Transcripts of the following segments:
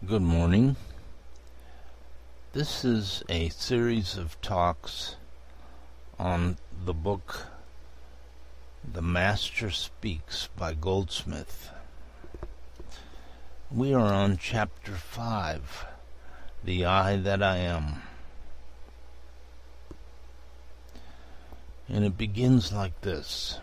Good morning. This is a series of talks on the book The Master Speaks by Goldsmith. We are on chapter 5, The I That I Am. And it begins like this.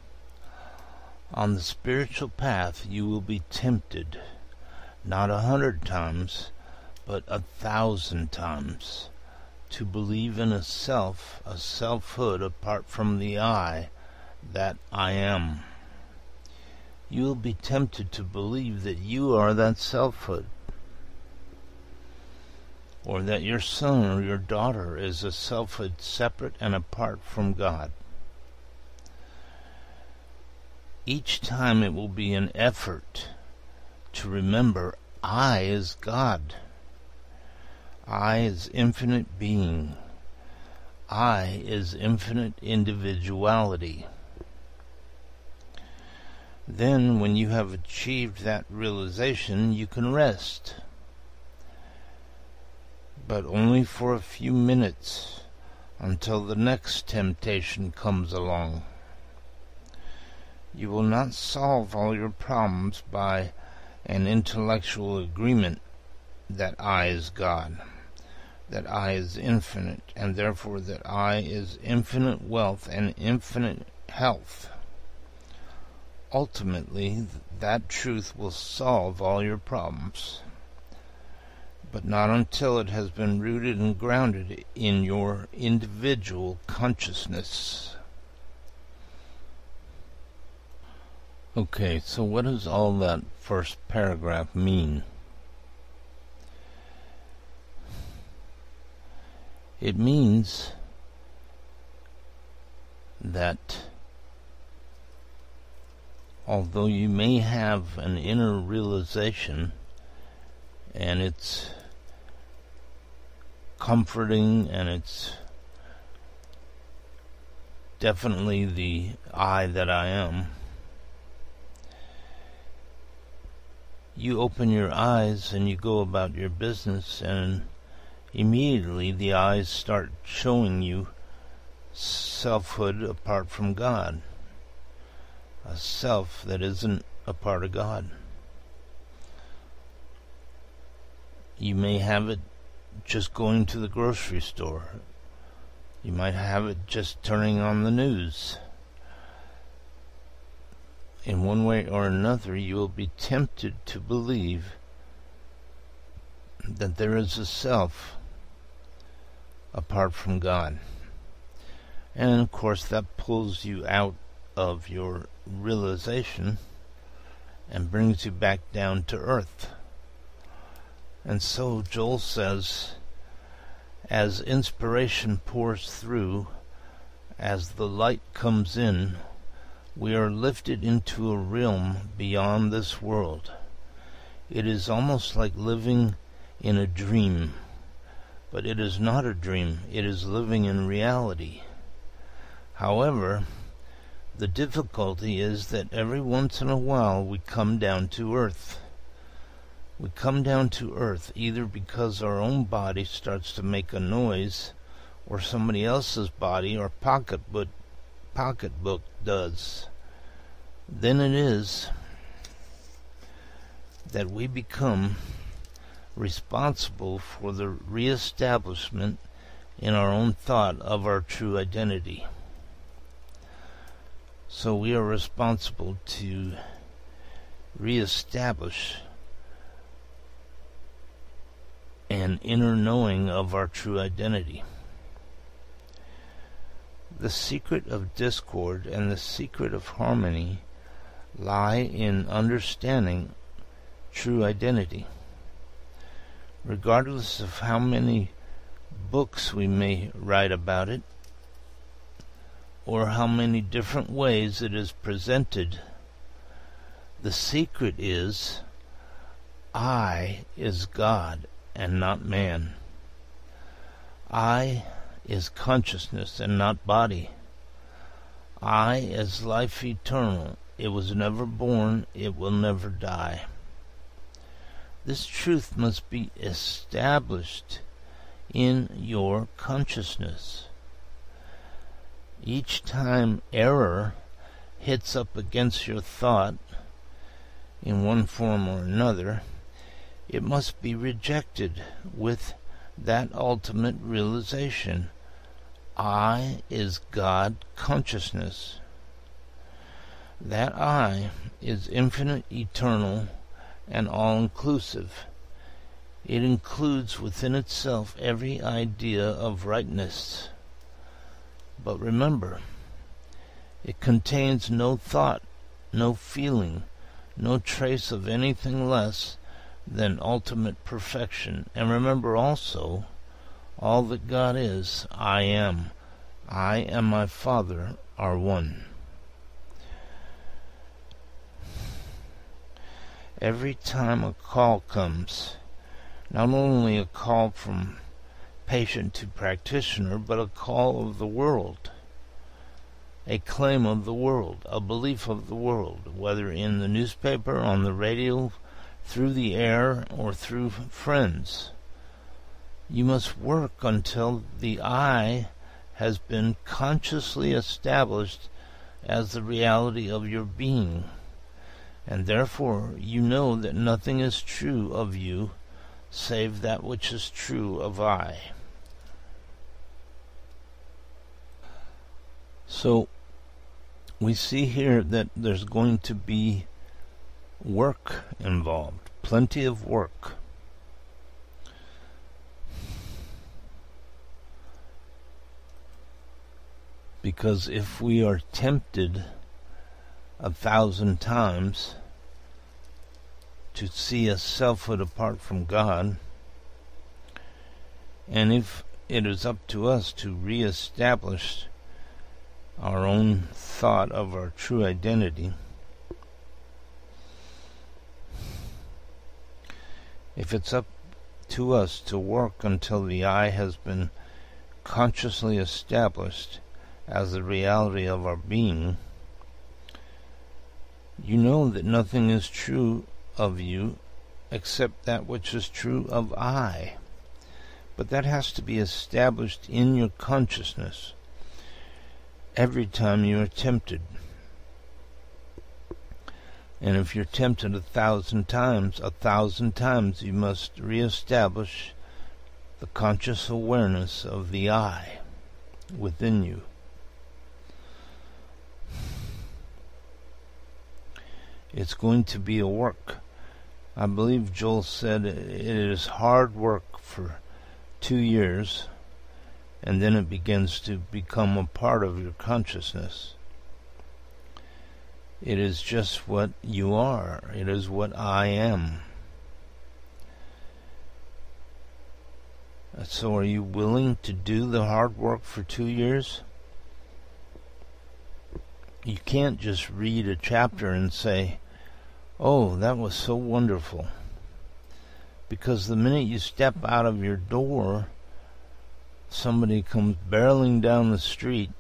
On the spiritual path you will be tempted, not 100 times, but 1,000 times, to believe in a selfhood apart from the I that I am. You will be tempted to believe that you are that selfhood, or that your son or your daughter is a selfhood separate and apart from God. Each time it will be an effort to remember I is God. I is infinite being. I is infinite individuality. Then, when you have achieved that realization, you can rest. But only for a few minutes, until the next temptation comes along. You will not solve all your problems by an intellectual agreement that I is God, that I is infinite, and therefore that I is infinite wealth and infinite health. Ultimately, that truth will solve all your problems, but not until it has been rooted and grounded in your individual consciousness. Okay, so what does all that first paragraph mean? It means that although you may have an inner realization, and it's comforting, and it's definitely the I that I am, you open your eyes and you go about your business, and immediately the eyes start showing you selfhood apart from God, a self that isn't a part of God. You may have it just going to the grocery store. You might have it just turning on the news. In one way or another, you will be tempted to believe that there is a self apart from God. And of course, that pulls you out of your realization and brings you back down to earth. And so Joel says, as inspiration pours through, as the light comes in, we are lifted into a realm beyond this world. It is almost like living in a dream, but it is not a dream. It is living in reality. However, the difficulty is that every once in a while we come down to earth. We come down to earth either because our own body starts to make a noise, or somebody else's body or pocketbook does. Then it is that we become responsible for the reestablishment in our own thought of our true identity. So we are responsible to reestablish an inner knowing of our true identity. The secret of discord and the secret of harmony lie in understanding true identity. Regardless of how many books we may write about it, or how many different ways it is presented, the secret is I is God and not man. I is consciousness and not body. I is life eternal. It was never born, it will never die. This truth must be established in your consciousness. Each time error hits up against your thought in one form or another, it must be rejected with that ultimate realization. I is God consciousness. That I is infinite, eternal, and all-inclusive. It includes within itself every idea of rightness. But remember, it contains no thought, no feeling, no trace of anything less than ultimate perfection. And remember also, all that God is, I am. I and my Father are one. Every time a call comes, not only a call from patient to practitioner, but a call of the world, a claim of the world, a belief of the world, whether in the newspaper, on the radio, through the air, or through friends. You must work until the I has been consciously established as the reality of your being, and therefore you know that nothing is true of you save that which is true of I. So we see here that there's going to be work involved, plenty of work. Because if we are tempted 1,000 times to see a selfhood apart from God, and if it is up to us to reestablish our own thought of our true identity, if it's up to us to work until the I has been consciously established as the reality of our being, you know that nothing is true of you except that which is true of I. But that has to be established in your consciousness every time you are tempted. And if you're tempted 1,000 times, 1,000 times you must reestablish the conscious awareness of the I within you. It's going to be a work. I believe Joel said it is hard work for 2 years, and then it begins to become a part of your consciousness. It is just what you are. It is what I am. So are you willing to do the hard work for 2 years? You can't just read a chapter and say, oh, that was so wonderful. Because the minute you step out of your door, somebody comes barreling down the street.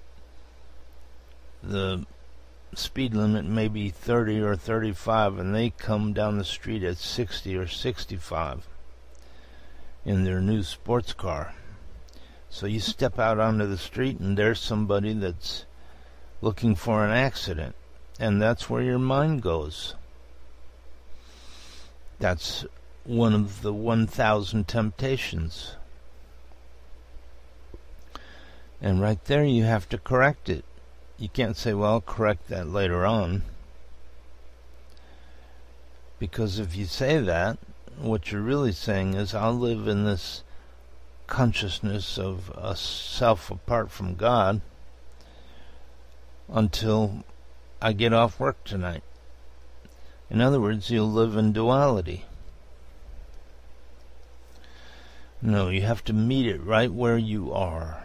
The speed limit may be 30 or 35, and they come down the street at 60 or 65 in their new sports car. So you step out onto the street, and there's somebody that's looking for an accident, and that's where your mind goes. That's one of the 1,000 temptations. And right there you have to correct it. You can't say, well, I'll correct that later on. Because if you say that, what you're really saying is, I'll live in this consciousness of a self apart from God until I get off work tonight. In other words, you'll live in duality. No, you have to meet it right where you are.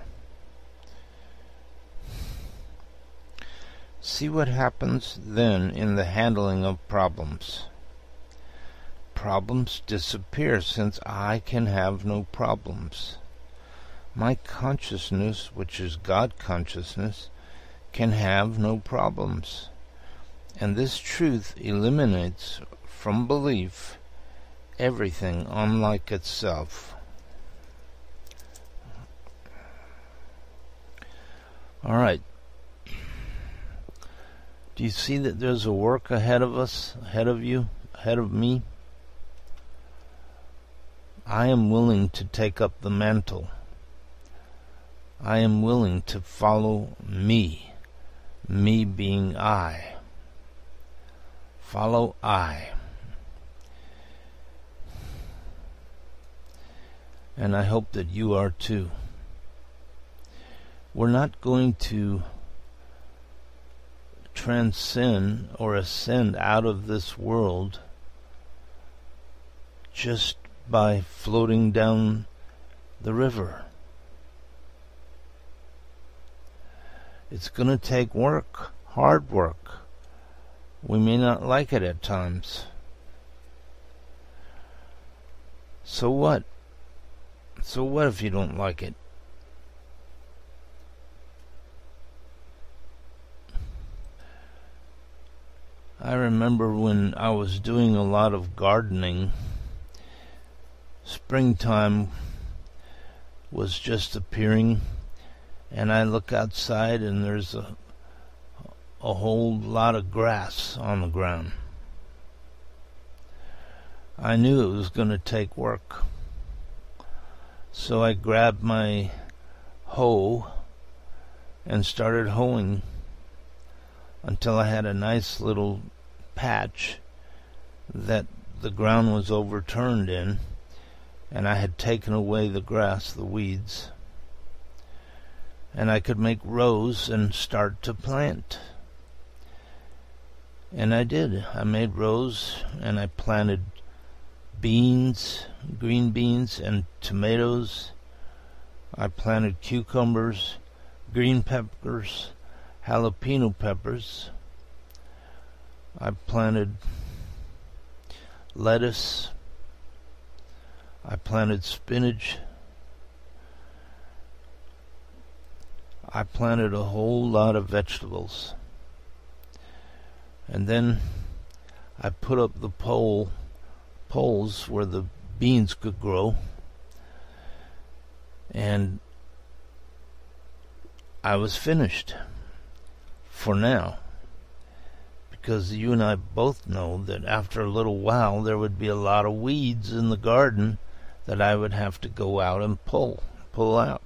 See what happens then in the handling of problems. Problems disappear since I can have no problems. My consciousness, which is God consciousness, can have no problems. And this truth eliminates from belief everything unlike itself. All right. Do you see that there's a work ahead of us, ahead of you, ahead of me? I am willing to take up the mantle. I am willing to follow me being I. Follow I. And I hope that you are too. We're not going to transcend or ascend out of this world just by floating down the river. It's going to take work, hard work. We may not like it at times. So what? So what if you don't like it? I remember when I was doing a lot of gardening, springtime was just appearing, and I look outside and there's a whole lot of grass on the ground. I knew it was going to take work. So I grabbed my hoe and started hoeing until I had a nice little patch that the ground was overturned in, and I had taken away the grass, the weeds, and I could make rows and start to plant. And I did. I made rows and I planted beans, green beans, and tomatoes. I planted cucumbers, green peppers, jalapeno peppers. I planted lettuce. I planted spinach. I planted a whole lot of vegetables. And then I put up the poles where the beans could grow. And I was finished for now, because you and I both know that after a little while there would be a lot of weeds in the garden that I would have to go out and pull out.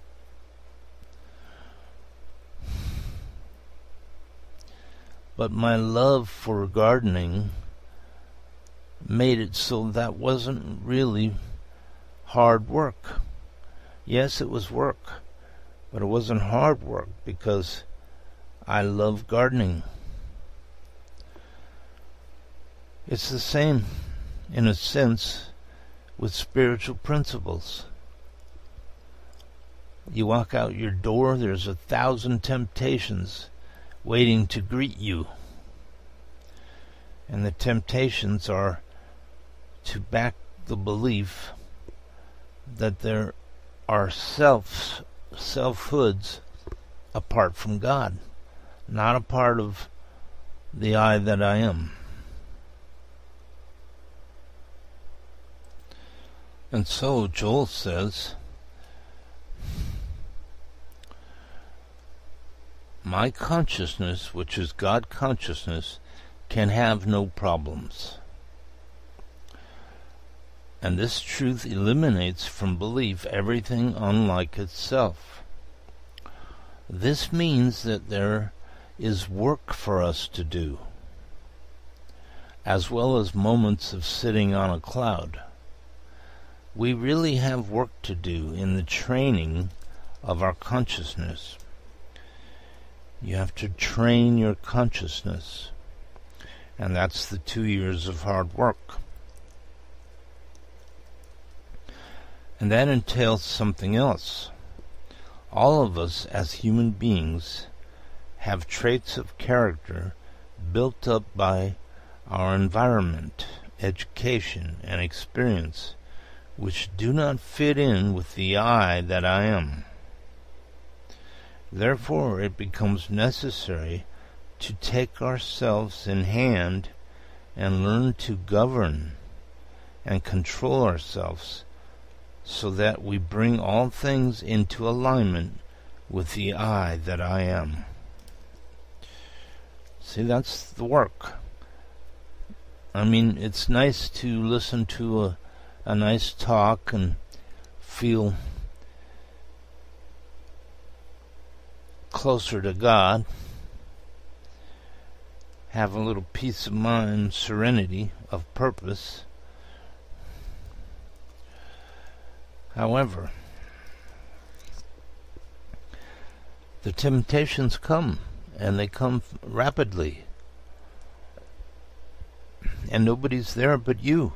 But my love for gardening made it so that wasn't really hard work. Yes, it was work, but it wasn't hard work because I love gardening. It's the same, in a sense, with spiritual principles. You walk out your door, there's 1,000 temptations waiting to greet you. And the temptations are to back the belief that there are selfhoods apart from God, not a part of the I that I am. And so Joel says, my consciousness, which is God consciousness, can have no problems. And this truth eliminates from belief everything unlike itself. This means that there is work for us to do, as well as moments of sitting on a cloud. We really have work to do in the training of our consciousness. You have to train your consciousness, and that's the 2 years of hard work. And that entails something else. All of us as human beings have traits of character built up by our environment, education, and experience, which do not fit in with the I that I am. Therefore, it becomes necessary to take ourselves in hand and learn to govern and control ourselves so that we bring all things into alignment with the I that I am. See, that's the work. I mean, it's nice to listen to a nice talk and feel closer to God, have a little peace of mind, serenity of purpose. However, the temptations come, and they come rapidly, and nobody's there but you.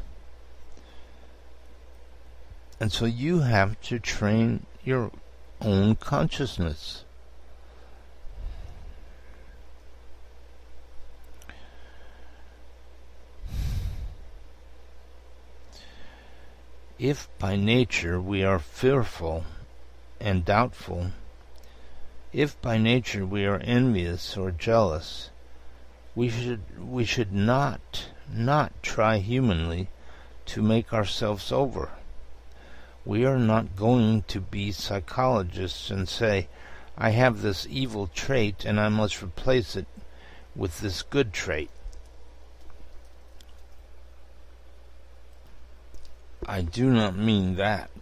And so you have to train your own consciousness. If by nature we are fearful and doubtful, if by nature we are envious or jealous, we should not try humanly to make ourselves over. We are not going to be psychologists and say, I have this evil trait and I must replace it with this good trait. I do not mean that.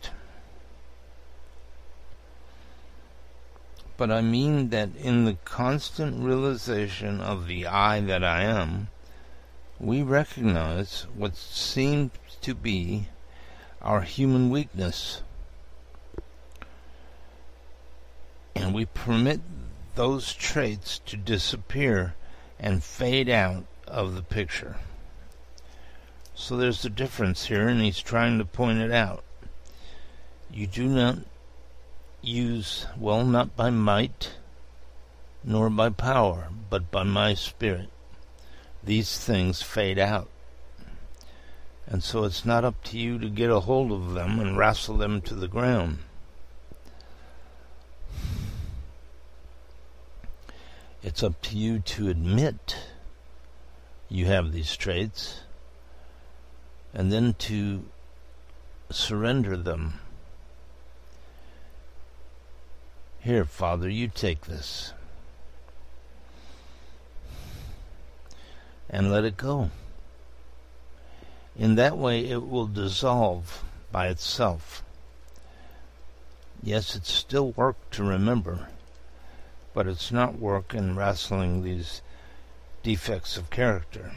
But I mean that in the constant realization of the I that I am, we recognize what seems to be our human weakness, and we permit those traits to disappear and fade out of the picture. So there's a difference here, and he's trying to point it out. You do not use, not by might, nor by power, but by my Spirit. These things fade out. And so it's not up to you to get a hold of them and wrestle them to the ground. It's up to you to admit you have these traits, and then to surrender them. Here, Father, you take this. And let it go. In that way, it will dissolve by itself. Yes, it's still work to remember, but it's not work in wrestling these defects of character.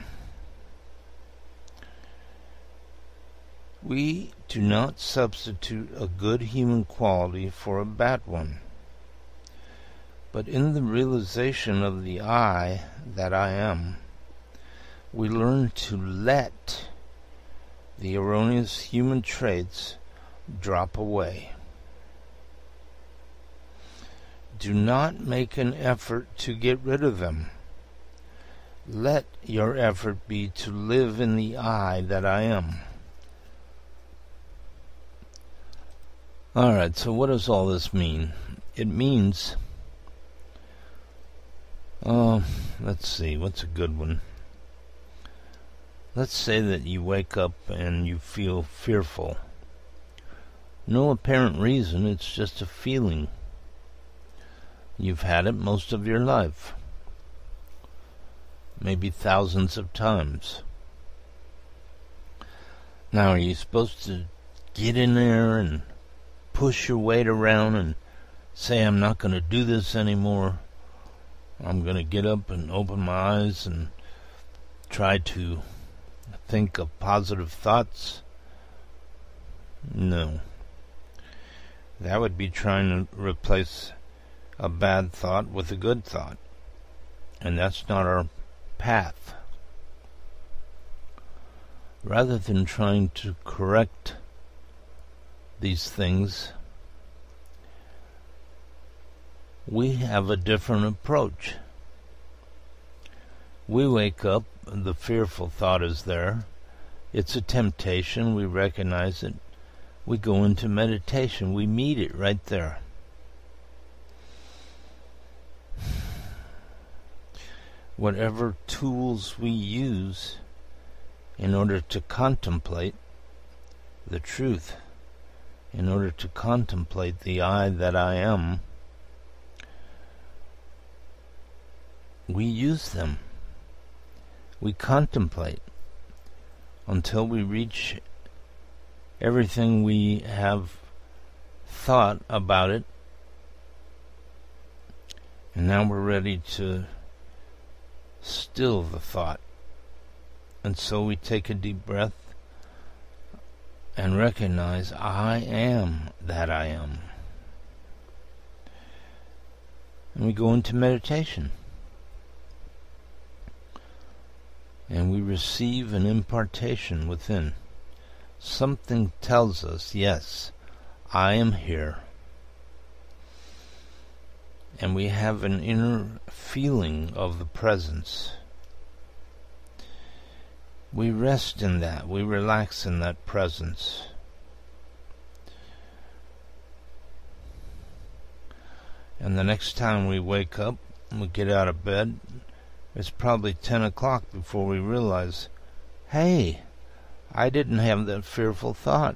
We do not substitute a good human quality for a bad one. But in the realization of the I that I am, we learn to let the erroneous human traits drop away. Do not make an effort to get rid of them. Let your effort be to live in the I that I am. Alright, so what does all this mean? It means, let's see, what's a good one? Let's say that you wake up and you feel fearful. No apparent reason, it's just a feeling. You've had it most of your life. Maybe thousands of times. Now, are you supposed to get in there and push your weight around and say, I'm not going to do this anymore? I'm going to get up and open my eyes and try to think of positive thoughts? No. That would be trying to replace a bad thought with a good thought. And that's not our path. Rather than trying to correct these things, we have a different approach. We wake up, the fearful thought is there. It's a temptation, we recognize it. We go into meditation, we meet it right there. Whatever tools we use in order to contemplate the truth, in order to contemplate the I that I am, we use them. We contemplate until we reach everything we have thought about it, and now we're ready to still the thought. And so we take a deep breath and recognize I am that I am. And we go into meditation. And we receive an impartation within. Something tells us, yes, I am here. And we have an inner feeling of the presence. We rest in that. We relax in that presence. And the next time we wake up, we get out of bed, it's probably 10 o'clock before we realize, hey, I didn't have that fearful thought.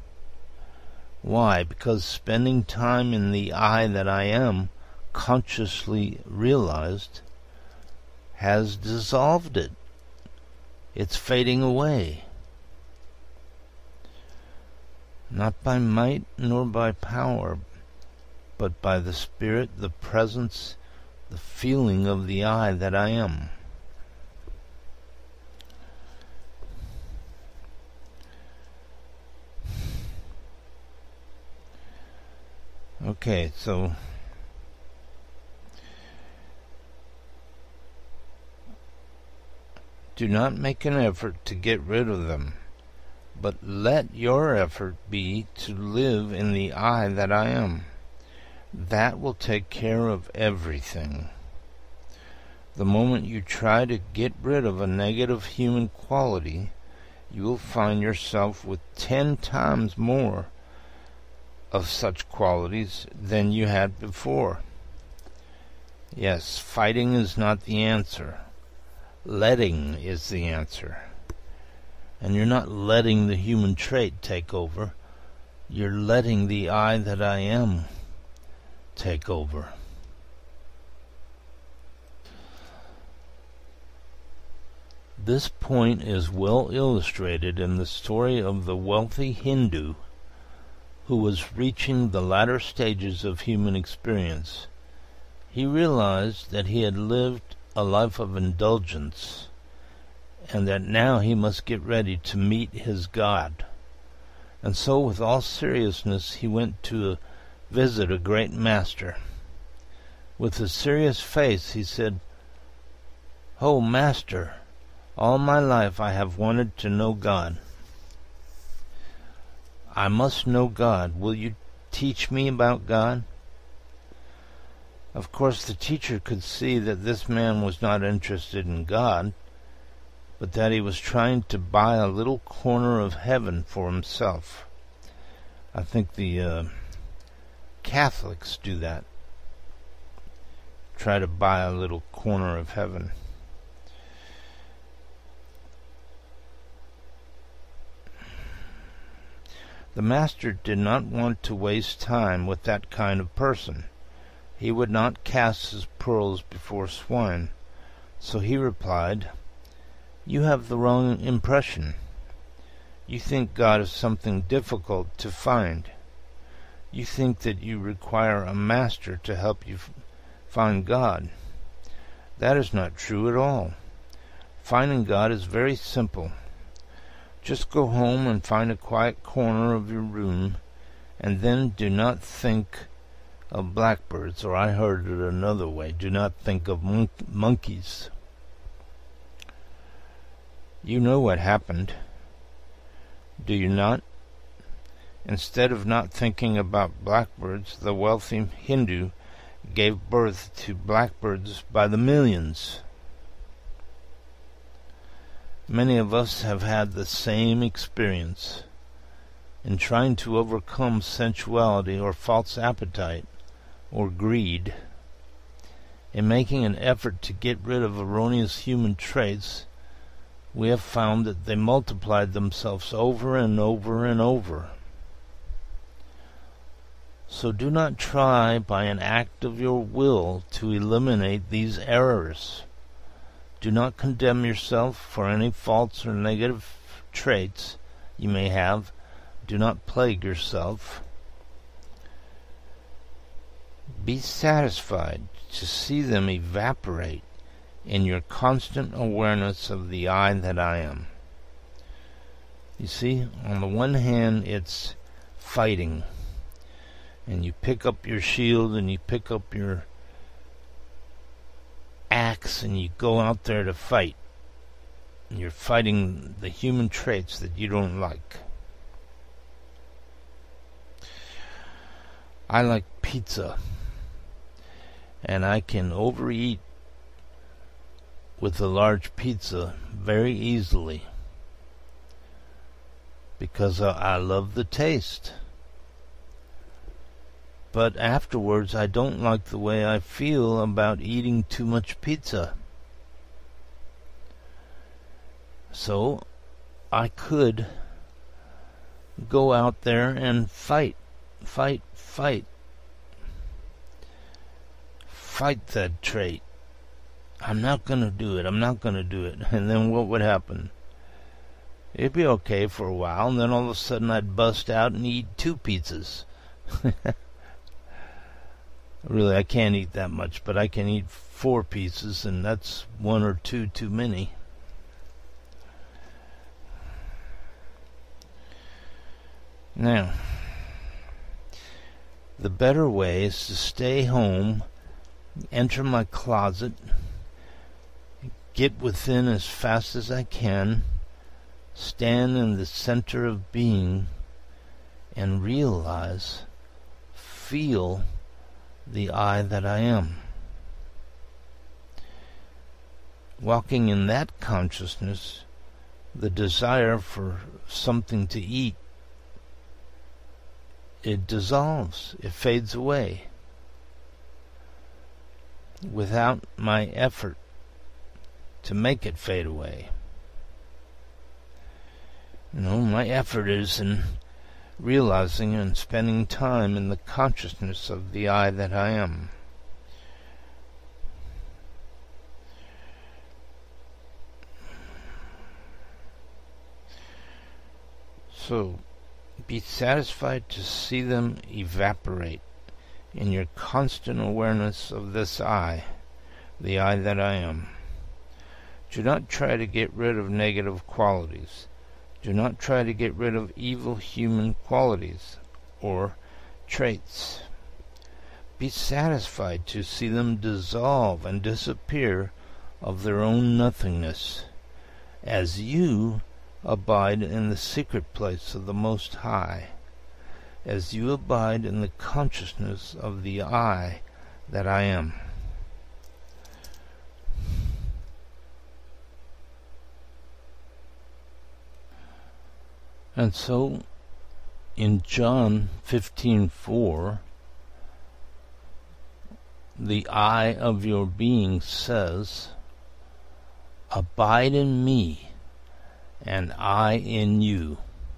Why? Because spending time in the I that I am, consciously realized, has dissolved it. It's fading away. Not by might nor by power, but by the Spirit, the presence, the feeling of the I that I am. Okay, so do not make an effort to get rid of them, but let your effort be to live in the I that I am. That will take care of everything. The moment you try to get rid of a negative human quality, you will find yourself with 10 times more of such qualities than you had before. Yes, fighting is not the answer. Letting is the answer. And you're not letting the human trait take over. You're letting the I that I am take over. This point is well illustrated in the story of the wealthy Hindu who was reaching the latter stages of human experience. He realized that he had lived a life of indulgence, and that now he must get ready to meet his God. And so, with all seriousness, he went to visit a great master. With a serious face, he said, "Oh, Master, all my life I have wanted to know God. I must know God. Will you teach me about God?" Of course, the teacher could see that this man was not interested in God, but that he was trying to buy a little corner of heaven for himself. I think the Catholics do that. Try to buy a little corner of heaven. The master did not want to waste time with that kind of person. He would not cast his pearls before swine. So he replied, "You have the wrong impression. You think God is something difficult to find. You think that you require a master to help you find God. That is not true at all. Finding God is very simple. Just go home and find a quiet corner of your room, and then do not think of blackbirds, or I heard it another way, do not think of monkeys." You know what happened, do you not? Instead of not thinking about blackbirds, the wealthy Hindu gave birth to blackbirds by the millions. Many of us have had the same experience. In trying to overcome sensuality or false appetite or greed, in making an effort to get rid of erroneous human traits, we have found that they multiplied themselves over and over and over. So do not try by an act of your will to eliminate these errors. Do not condemn yourself for any faults or negative traits you may have. Do not plague yourself. Be satisfied to see them evaporate in your constant awareness of the I that I am. You see, on the one hand, it's fighting. And you pick up your shield and you pick up your axe and you go out there to fight. And you're fighting the human traits that you don't like. I like pizza. And I can overeat with a large pizza very easily. Because I love the taste. But afterwards, I don't like the way I feel about eating too much pizza. So, I could go out there and fight that trait. I'm not going to do it. And then what would happen? It'd be okay for a while, and then all of a sudden I'd bust out and eat 2 pizzas. Really, I can't eat that much, but I can eat 4 pieces, and that's 1 or 2 too many. Now, the better way is to stay home, enter my closet, get within as fast as I can, stand in the center of being, and realize, feel the I that I am. Walking in that consciousness, the desire for something to eat, it dissolves, it fades away, without my effort to make it fade away. My effort is in realizing and spending time in the consciousness of the I that I am. So, be satisfied to see them evaporate in your constant awareness of this I, the I that I am. Do not try to get rid of negative qualities. Do not try to get rid of evil human qualities or traits. Be satisfied to see them dissolve and disappear of their own nothingness, as you abide in the secret place of the Most High, as you abide in the consciousness of the I that I am. And so, in John 15:4, the I of your being says, "Abide in me, and I in you."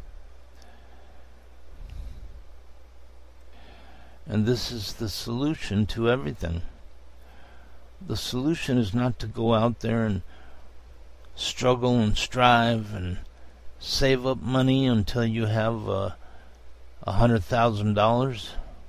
And this is the solution to everything. The solution is not to go out there and struggle and strive and save up money until you have $100,000.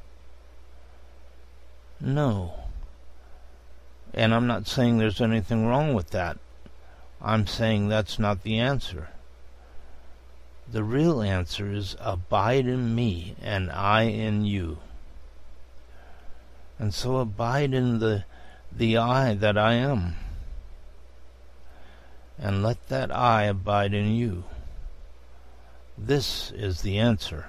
No. And I'm not saying there's anything wrong with that. I'm saying that's not the answer. The real answer is abide in me and I in you. And so abide in the I that I am. And let that I abide in you. This is the answer.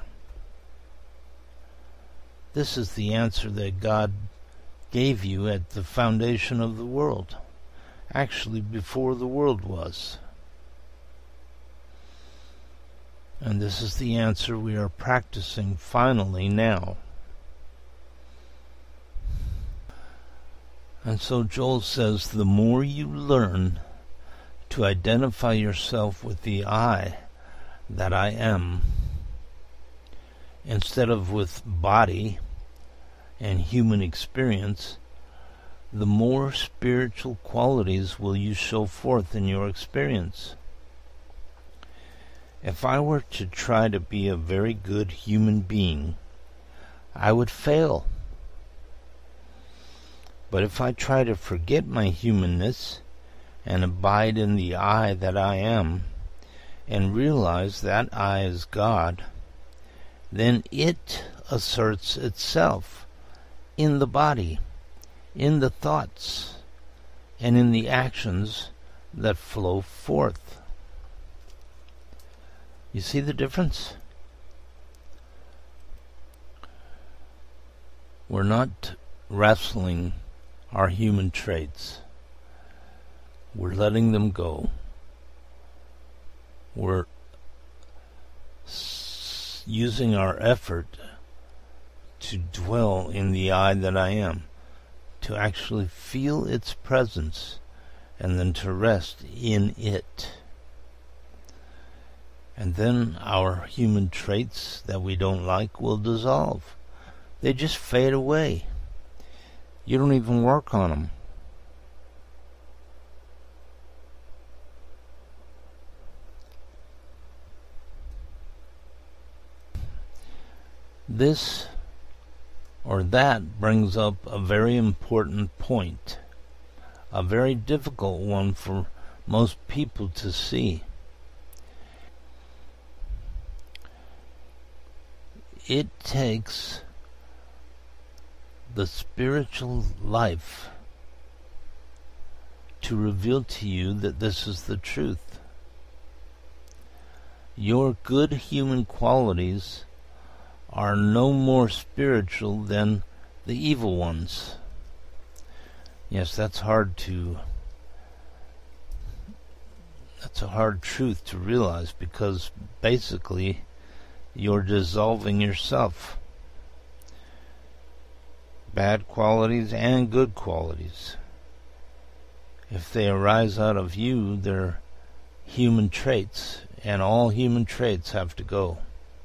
This is the answer that God gave you at the foundation of the world. Actually, before the world was. And this is the answer we are practicing finally now. And so Joel says, the more you learn to identify yourself with the I that I am, instead of with body and human experience, the more spiritual qualities will you show forth in your experience. If I were to try to be a very good human being, I would fail. But if I try to forget my humanness and abide in the I that I am, and realize that I is God, then it asserts itself in the body, in the thoughts, and in the actions that flow forth. You see the difference? We're not wrestling our human traits. We're letting them go. We're using our effort to dwell in the I that I am, to actually feel its presence, and then to rest in it. And then our human traits that we don't like will dissolve. They just fade away. You don't even work on them. This or that brings up a very important point, a very difficult one for most people to see. It takes the spiritual life to reveal to you that this is the truth. Your good human qualities are no more spiritual than the evil ones. Yes, that's a hard truth to realize, because basically you're dissolving yourself. Bad qualities and good qualities, if they arise out of you, they're human traits, and all human traits have to go.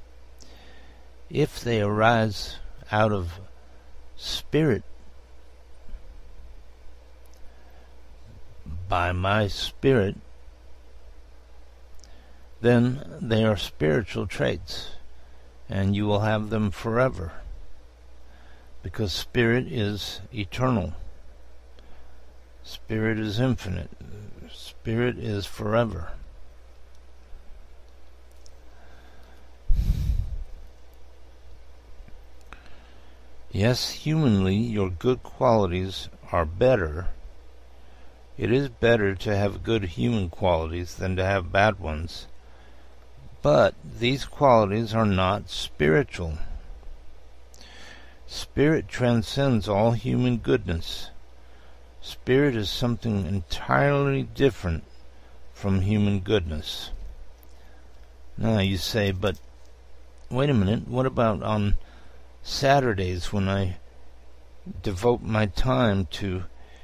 If they arise out of spirit, by my spirit, then they are spiritual traits, and you will have them forever, because spirit is eternal. Spirit is infinite. Spirit is forever. Yes, humanly, your good qualities are better. It is better to have good human qualities than to have bad ones. But these qualities are not spiritual. Spirit transcends all human goodness. Spirit is something entirely different from human goodness. Now you say, but wait a minute, what about on Saturdays when I devote my time to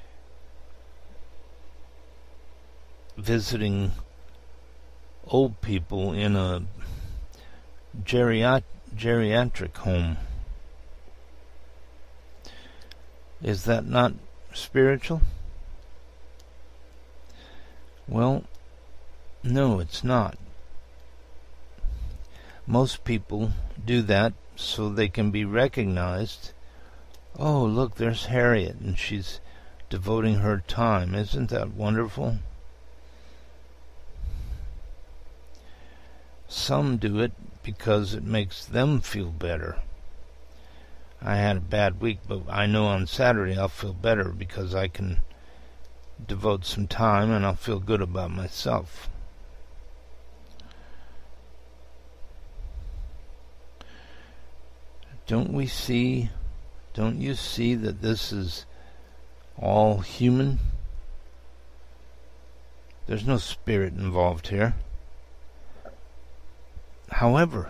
visiting old people in a geriatric home? Is that not spiritual? Well, no, it's not. Most people do that so they can be recognized. Oh, look, there's Harriet, and she's devoting her time. Isn't that wonderful? Some do it because it makes them feel better. I had a bad week, but I know on Saturday I'll feel better because I can devote some time and I'll feel good about myself. Don't you see that this is all human? There's no spirit involved here. However,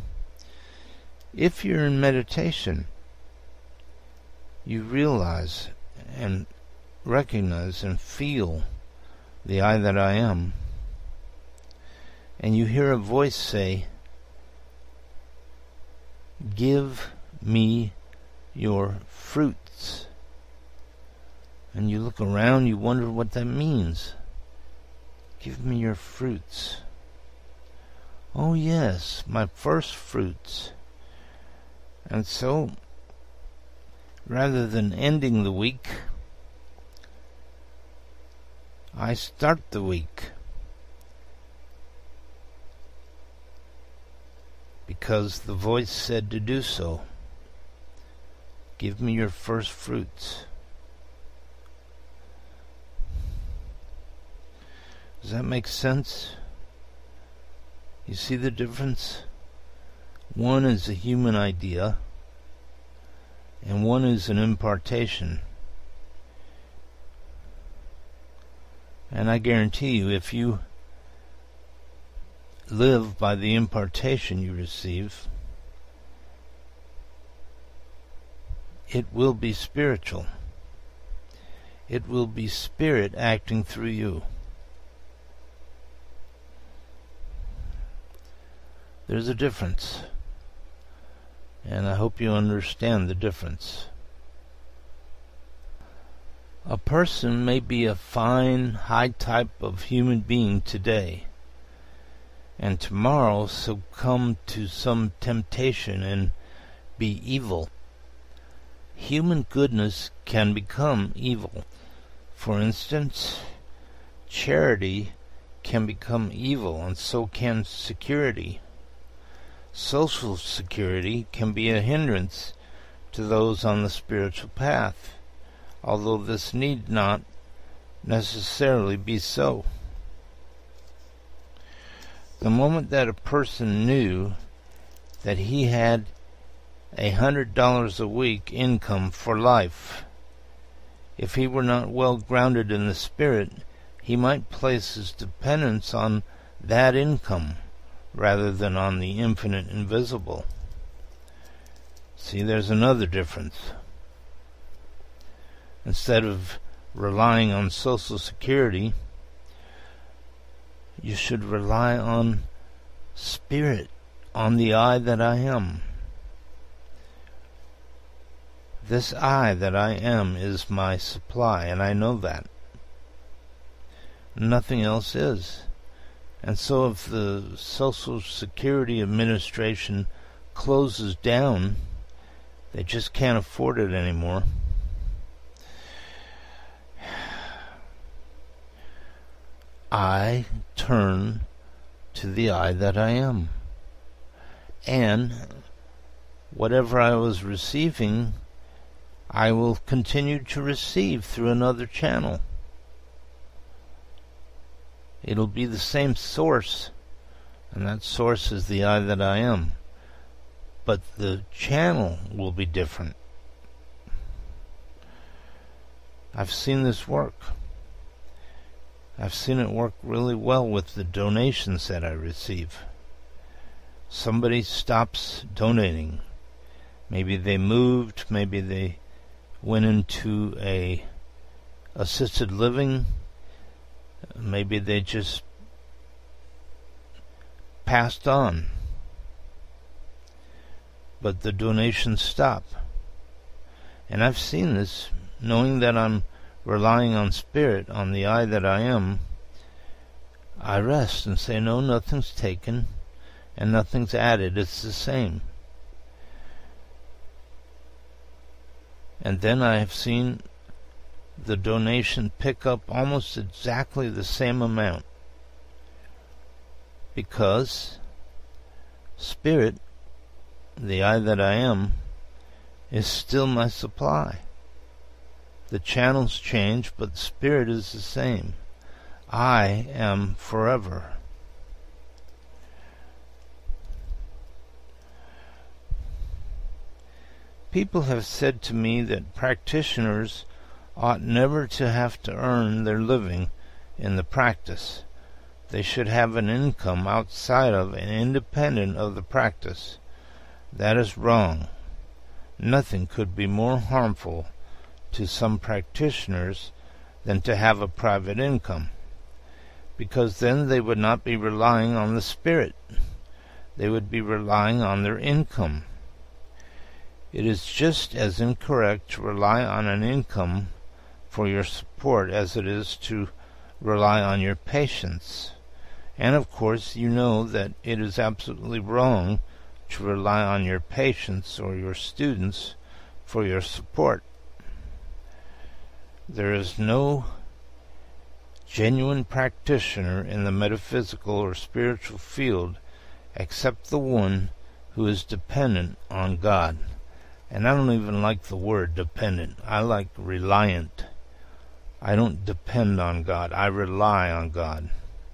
if you're in meditation, you realize and recognize and feel the I that I am, and you hear a voice say, "Give me your fruits." And you look around, you wonder what that means. Give me your fruits. Oh yes, my first fruits. And so, rather than ending the week, I start the week. Because the voice said to do so. Give me your first fruits. Does that make sense? You see the difference? One is a human idea, and one is an impartation. And I guarantee you, if you live by the impartation you receive, it will be spiritual. It will be Spirit acting through you. There's a difference, and I hope you understand the difference. A person may be a fine, high type of human being today, and tomorrow succumb to some temptation and be evil. Human goodness can become evil. For instance, charity can become evil, and so can security. Social security can be a hindrance to those on the spiritual path, although this need not necessarily be so. The moment that a person knew that he had $100 a week income for life, if he were not well grounded in the Spirit, he might place his dependence on that income rather than on the infinite invisible. See, there's another difference. Instead of relying on Social Security, you should rely on Spirit, on the I that I am. This I that I am is my supply, and I know that. Nothing else is. And so if the Social Security Administration closes down, they just can't afford it anymore. I turn to the I that I am. And whatever I was receiving, I will continue to receive through another channel. It'll be the same source, and that source is the I that I am. But the channel will be different. I've seen this work. I've seen it work really well with the donations that I receive. Somebody stops donating. Maybe they moved, maybe they went into a assisted living, maybe they just passed on. But the donations stop. And I've seen this, knowing that I'm relying on Spirit, on the I that I am. I rest and say, no, nothing's taken and nothing's added. It's the same. And then I have seen the donation pick up almost exactly the same amount, because Spirit, the I that I am, is still my supply. The channels change, but Spirit is the same. I am forever. People have said to me that practitioners ought never to have to earn their living in the practice. They should have an income outside of and independent of the practice. That is wrong. Nothing could be more harmful to some practitioners than to have a private income. because then they would not be relying on the Spirit. They would be relying on their income. It is just as incorrect to rely on an income for your support as it is to rely on your patience. And of course, you know that it is absolutely wrong to rely on your patients or your students for your support. There is no genuine practitioner in the metaphysical or spiritual field except the one who is dependent on God. And I don't even like the word dependent. I like reliant. I don't depend on God. I rely on God.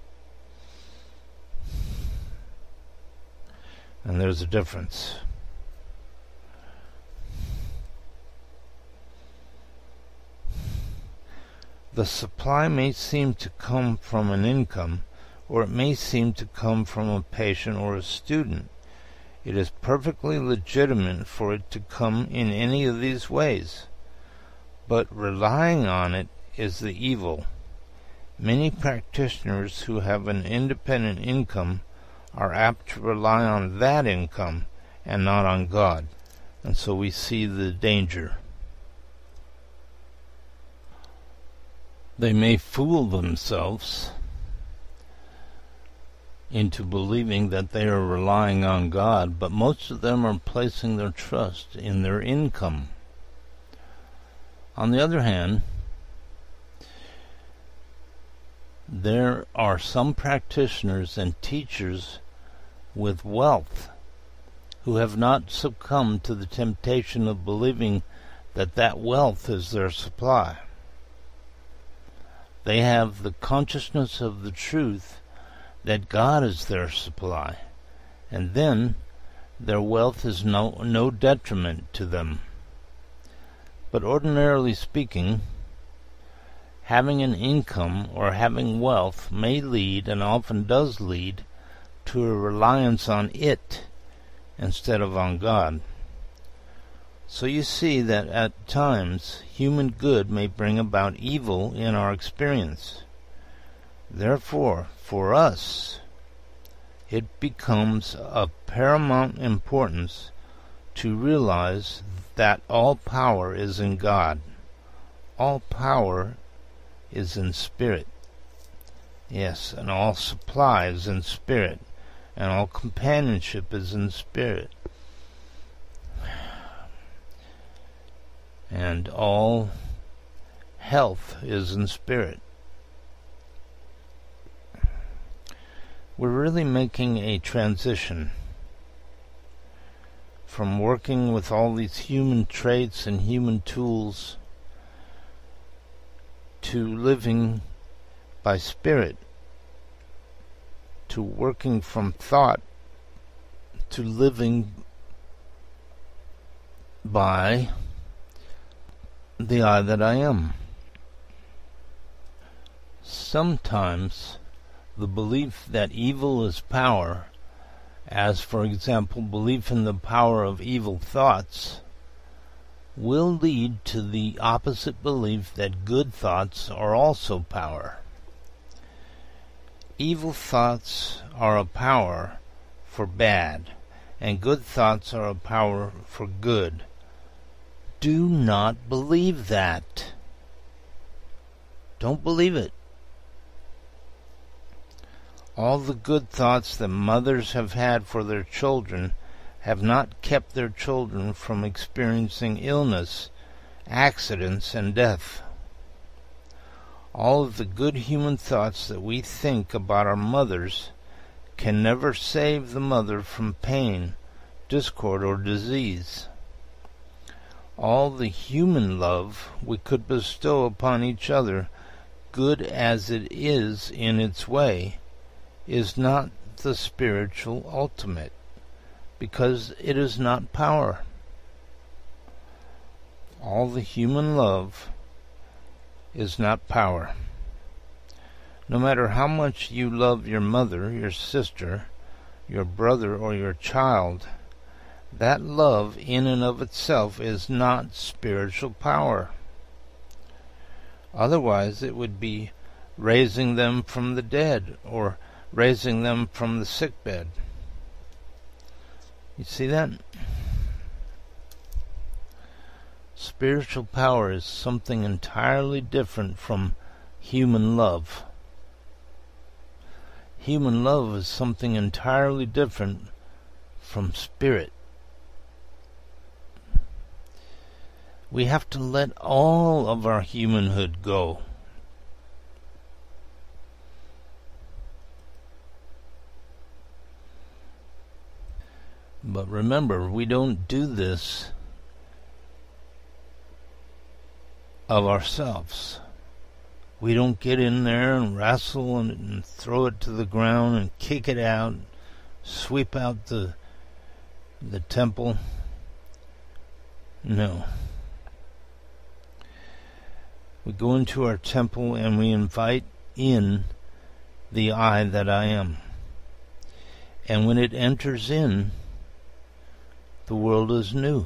And there's a difference. The supply may seem to come from an income, or it may seem to come from a patient or a student. It is perfectly legitimate for it to come in any of these ways. But relying on it is the evil. Many practitioners who have an independent income are apt to rely on that income and not on God. And so we see the danger. They may fool themselves into believing that they are relying on God, but most of them are placing their trust in their income. On the other hand, there are some practitioners and teachers with wealth who have not succumbed to the temptation of believing that that wealth is their supply. They have the consciousness of the truth that God is their supply, and then their wealth is no detriment to them. But ordinarily speaking, having an income or having wealth may lead, and often does lead, to a reliance on it instead of on God. So you see that at times human good may bring about evil in our experience. Therefore, for us, it becomes of paramount importance to realize that all power is in God. All power is in Spirit. Yes, and all supply is in Spirit, and all companionship is in Spirit. And all health is in Spirit. We're really making a transition from working with all these human traits and human tools to living by Spirit, to working from thought to living by the I that I am. Sometimes the belief that evil is power, as for example belief in the power of evil thoughts, will lead to the opposite belief that good thoughts are also power. Evil thoughts are a power for bad, and good thoughts are a power for good. Do not believe that. Don't believe it. All the good thoughts that mothers have had for their children have not kept their children from experiencing illness, accidents, and death. All of the good human thoughts that we think about our mothers can never save the mother from pain, discord, or disease. All the human love we could bestow upon each other, good as it is in its way, is not the spiritual ultimate, because it is not power. All the human love is not power. No matter how much you love your mother, your sister, your brother, or your child, that love in and of itself is not spiritual power. Otherwise it would be raising them from the dead or raising them from the sick bed. You see that? Spiritual power is something entirely different from human love. Human love is something entirely different from spirit. We have to let all of our humanhood go. But remember, we don't do this of ourselves. We don't get in there and wrestle and throw it to the ground and kick it out, sweep out the temple. No. We go into our temple and we invite in the I that I am. And when it enters in, the world is new.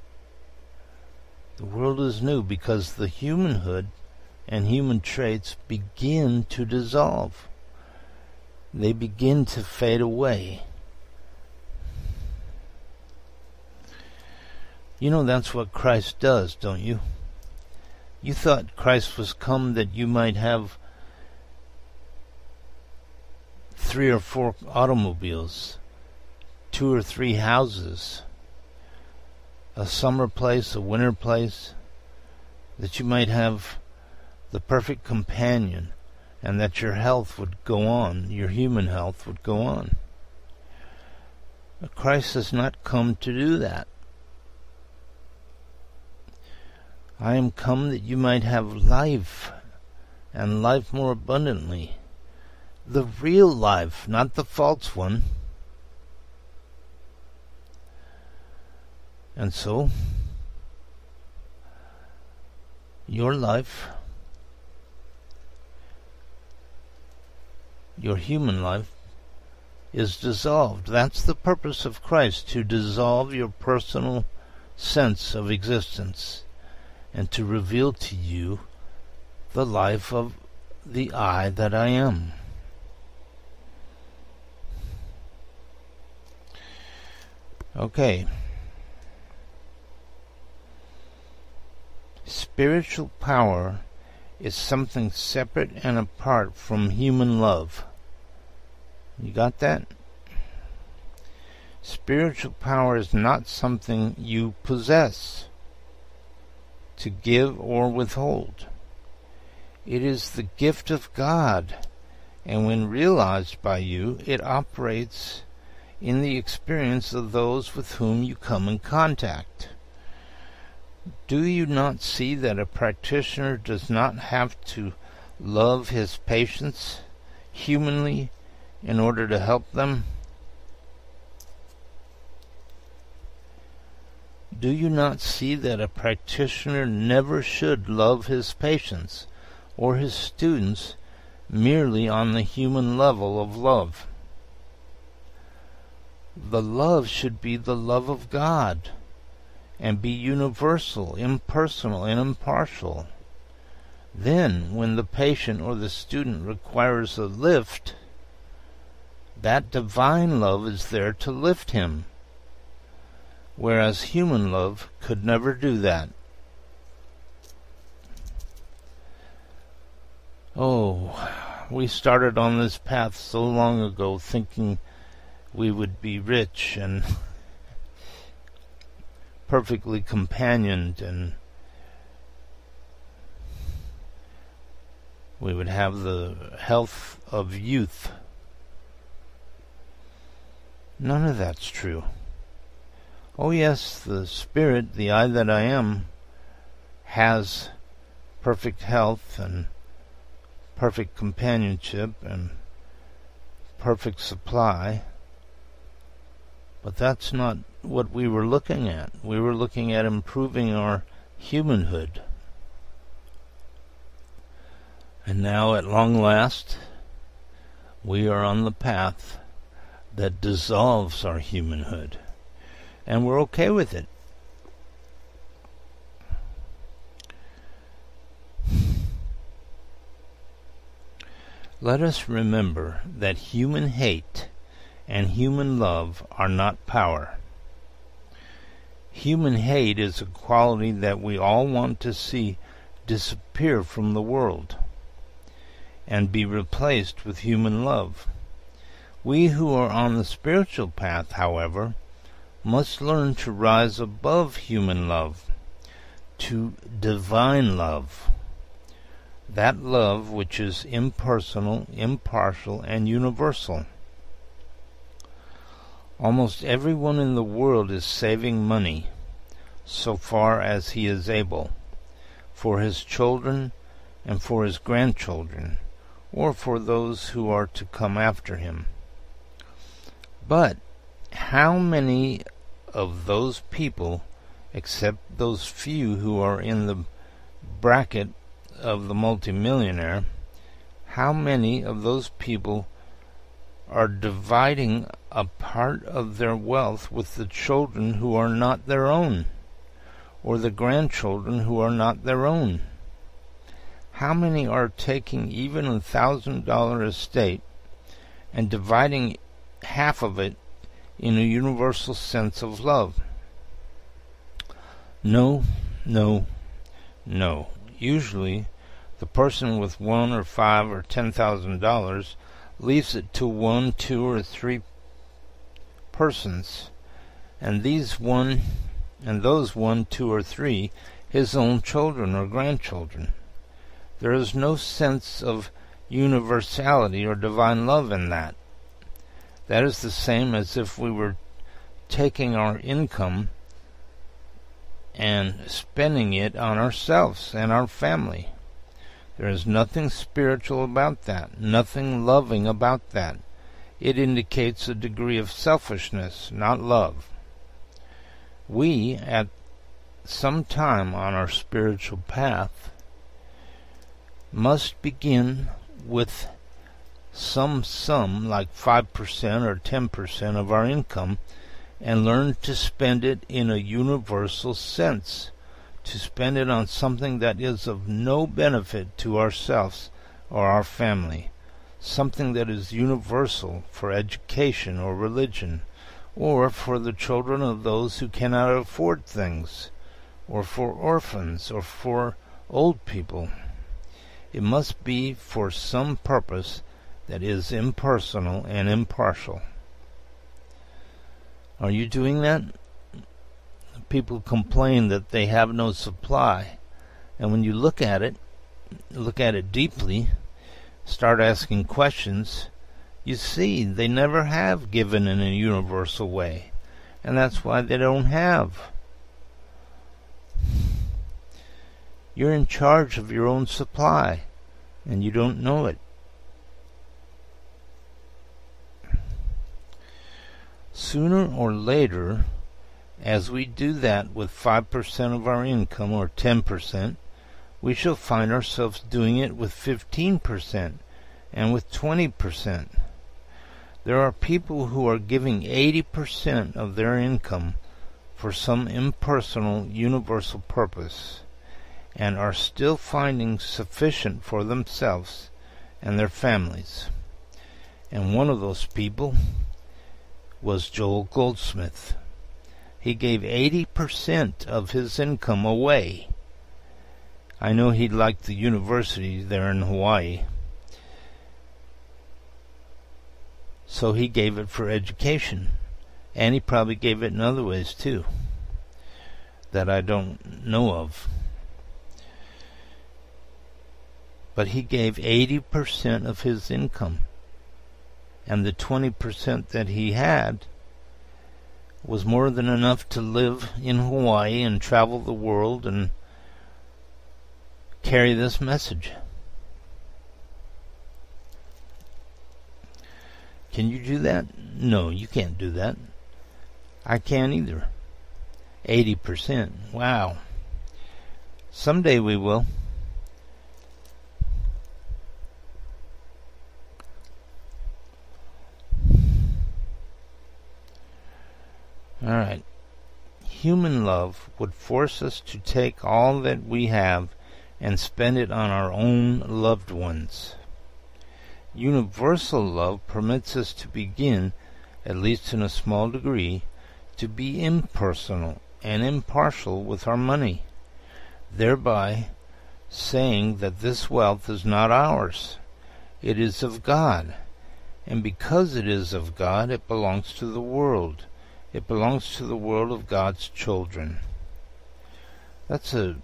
The world is new because the humanhood and human traits begin to dissolve. They begin to fade away. You know that's what Christ does, don't you? You thought Christ was come that you might have 3 or 4 automobiles, 2 or 3 houses, a summer place, a winter place, that you might have the perfect companion, and that your health would go on, your human health would go on. But Christ has not come to do that. I am come that you might have life, and life more abundantly. The real life, not the false one. And so, your life, your human life, is dissolved. That's the purpose of Christ, to dissolve your personal sense of existence and to reveal to you the life of the I that I am. Okay. Spiritual power is something separate and apart from human love. You got that? Spiritual power is not something you possess to give or withhold. It is the gift of God, and when realized by you, it operates in the experience of those with whom you come in contact. Do you not see that a practitioner does not have to love his patients humanly in order to help them? Do you not see that a practitioner never should love his patients or his students merely on the human level of love? The love should be the love of God and be universal, impersonal, and impartial. Then, when the patient or the student requires a lift, that divine love is there to lift him, whereas human love could never do that. Oh, we started on this path so long ago thinking we would be rich and perfectly companioned, and we would have the health of youth. None of that's true. Oh yes, the Spirit, the I that I am, has perfect health and perfect companionship and perfect supply. But that's not what we were looking at. We were looking at improving our humanhood. And now, at long last, we are on the path that dissolves our humanhood. And we're okay with it. Let us remember that human hate and human love are not power. Human hate is a quality that we all want to see disappear from the world and be replaced with human love. We who are on the spiritual path, however, must learn to rise above human love, to divine love, that love which is impersonal, impartial, and universal. Almost everyone in the world is saving money, so far as he is able, for his children and for his grandchildren, or for those who are to come after him. But how many of those people, except those few who are in the bracket of the multimillionaire, how many of those people are dividing a part of their wealth with the children who are not their own, or the grandchildren who are not their own? How many are taking even $1,000 estate and dividing half of it in a universal sense of love? No, no, no. Usually, the person with $1 or $5 or $10,000 leaves it to 1, 2, or 3 persons, and those 1, 2, or 3, his own children or grandchildren. There is no sense of universality or divine love in that. That is the same as if we were taking our income and spending it on ourselves and our family. There is nothing spiritual about that, nothing loving about that. It indicates a degree of selfishness, not love. We, at some time on our spiritual path, must begin with some sum like 5% or 10% of our income and learn to spend it in a universal sense, to spend it on something that is of no benefit to ourselves or our family, something that is universal for education or religion, or for the children of those who cannot afford things, or for orphans, or for old people. It must be for some purpose that is impersonal and impartial. Are you doing that? People complain that they have no supply, and when you look at it deeply, start asking questions, you see they never have given in a universal way, and that's why they don't have. You're in charge of your own supply, and you don't know it. Sooner or later, as we do that with 5% of our income or 10%, we shall find ourselves doing it with 15% and with 20%. There are people who are giving 80% of their income for some impersonal, universal purpose, and are still finding sufficient for themselves and their families. And one of those people was Joel Goldsmith. He gave 80% of his income away. I know he liked the university there in Hawaii, so he gave it for education, and he probably gave it in other ways too that I don't know of. But he gave 80% of his income, and the 20% that he had was more than enough to live in Hawaii and travel the world and carry this message. Can you do that? No, you can't do that. I can't either. 80%. Wow. Someday we will. All right. Human love would force us to take all that we have and spend it on our own loved ones. Universal love permits us to begin, at least in a small degree, to be impersonal and impartial with our money, thereby saying that this wealth is not ours. It is of God, and because it is of God, it belongs to the world. It belongs to the world of God's children. That's a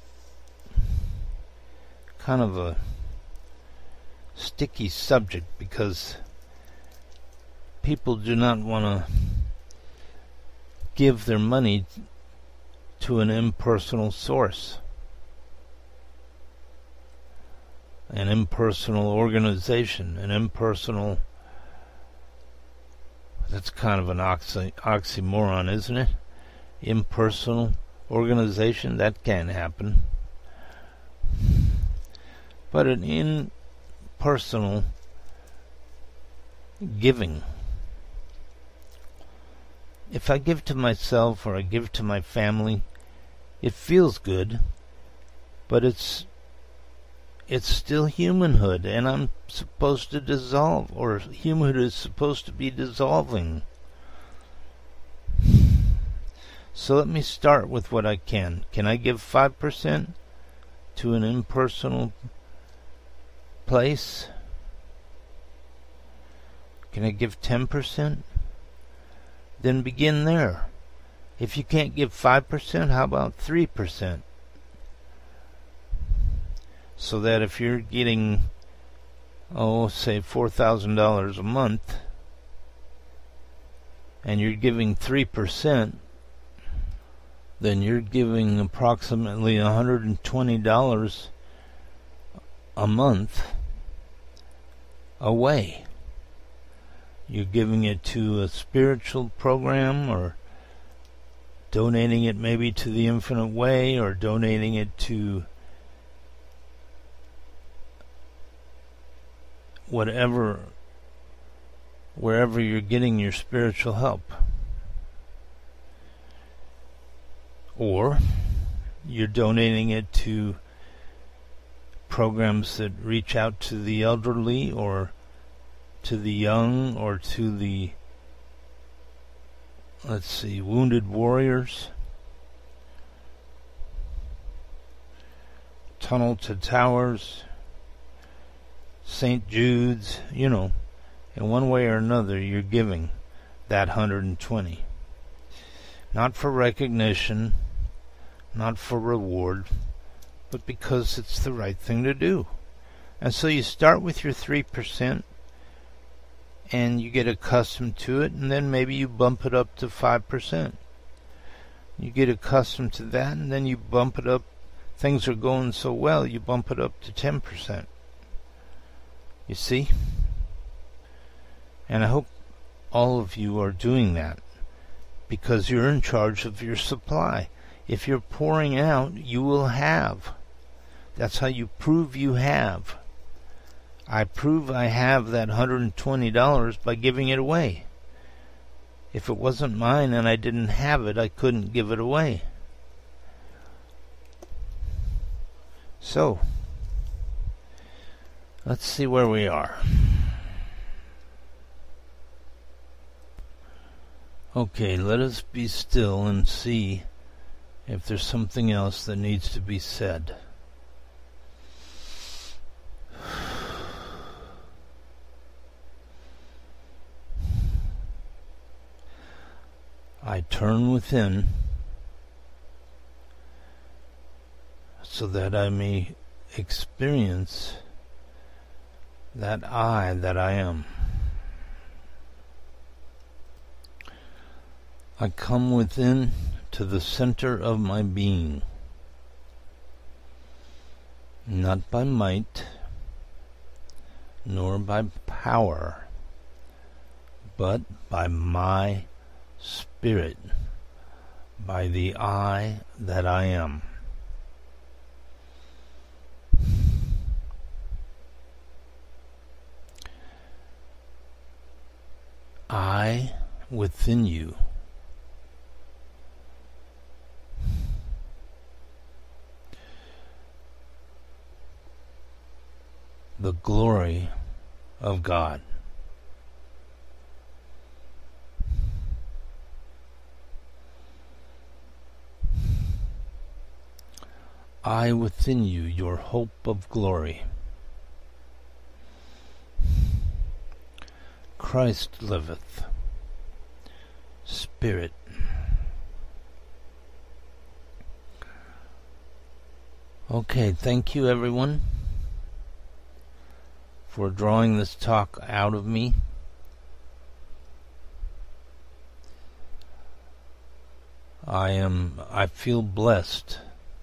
kind of a sticky subject because people do not want to give their money to an impersonal source, an impersonal organization, an impersonal... That's kind of an oxymoron, isn't it? Impersonal organization, that can't happen. But an impersonal giving. If I give to myself or I give to my family, it feels good, but it's still humanhood, and I'm supposed to dissolve, or humanhood is supposed to be dissolving. So let me start with what I can. Can I give 5% to an impersonal place? Can I give 10%? Then begin there. If you can't give 5%, how about 3%? So that if you're getting, say $4,000 a month, and you're giving 3%, then you're giving approximately $120 a month away. You're giving it to a spiritual program, or donating it maybe to the Infinite Way, or donating it to whatever, wherever you're getting your spiritual help. Or you're donating it to programs that reach out to the elderly, or to the young, or to the, wounded warriors. Tunnel to Towers, St. Jude's, in one way or another you're giving that 120. Not for recognition, not for reward, but because it's the right thing to do. And so you start with your 3%, and you get accustomed to it, and then maybe you bump it up to 5%. You get accustomed to that, and then you bump it up. Things are going so well, you bump it up to 10%. You see? And I hope all of you are doing that, because you're in charge of your supply. If you're pouring out, you will have. That's how you prove you have. I prove I have that $120 by giving it away. If it wasn't mine and I didn't have it, I couldn't give it away. So, let's see where we are. Okay, let us be still and see if there's something else that needs to be said. I turn within so that I may experience that I that I am. I come within to the center of my being, not by might, nor by power, but by my Spirit, by the I that I am. I within you. The glory of God. I within you, your hope of glory. Christ liveth. Spirit. Okay, thank you everyone for drawing this talk out of me. I feel blessed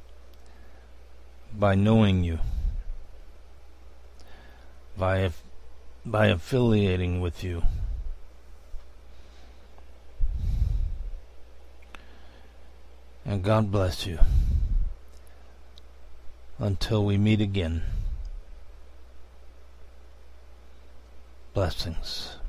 by knowing you, by affiliating with you. And God bless you. Until we meet again. Blessings.